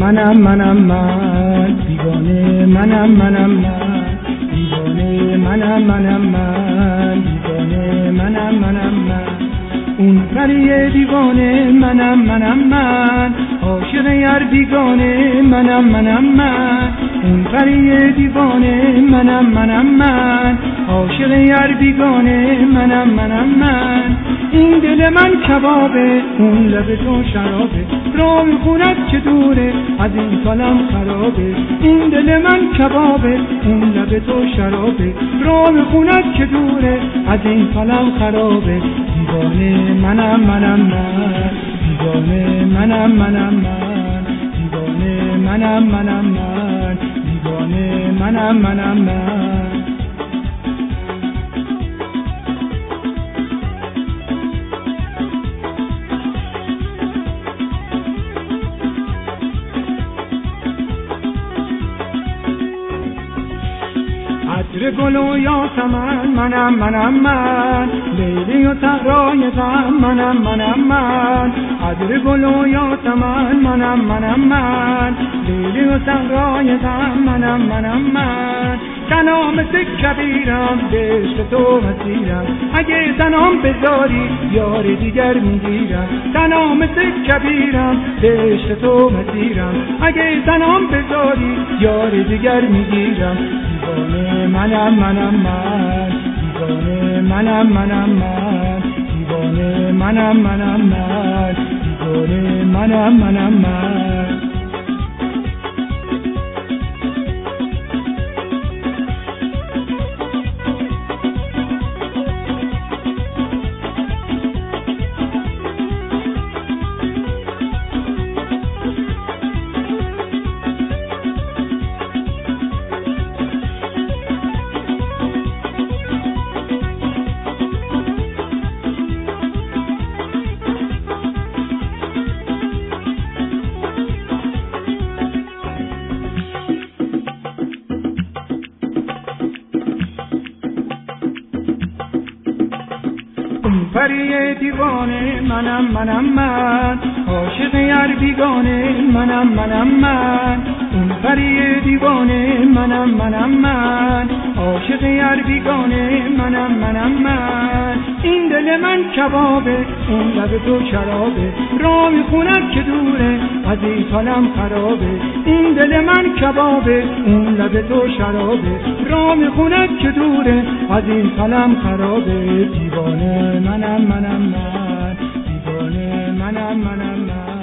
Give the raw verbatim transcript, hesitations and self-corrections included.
منم منم من، دیوانه منم منم من، دیوانه منم منم من، دیوانه منم منم من. اون پری دیوانه منم منم من، عاشق یار بیگانه منم منم من. اون پری دیوانه منم منم من، عاشق یار بیگانه منم منم من. این دل من کبابه، اون لب تو شرابه، راه خونت چه دوره از این سالم خرابه. این دل من کبابه، اون لب تو شرابه، راه خونت چه دوره از این سالم خرابه. دیوانه منم منم من، دیوانه منم منم من، دیوانه منم منم من، دیوانه منم منم من. عطر گل و یاسمن منم منم من، لیلی و صحرای غم منم منم من. عطر گل و یاسمن منم منم من، لیلی و صحرای غم منم منم من. تنها مثل کبیرم به عشق تو مسیرم، اگه تنام بذاری یار دیگر میگیرم. تنها مثل کبیرم به عشق تو مسیرم، اگه تنام بذاری یار دیگر میگیرم. دیوانه منم منم من، دیوانه منم منم من، دیوانه منم منم من، دیوانه منم منم من. پری دیوانه منم منم من، عاشق یار بیگانه منم منم من. اون پری دیوانه منم منم من، عاشق یار بیگانه منم منم من. این دل من کبابه، اون لب تو شرابه، راه خونت که دوره از این سالم خرابه. این دل من کبابه، اون لب تو شرابه، راه خونت که دوره از این سالم خرابه. دیوانه منم منم من، دیوانه منم منم من.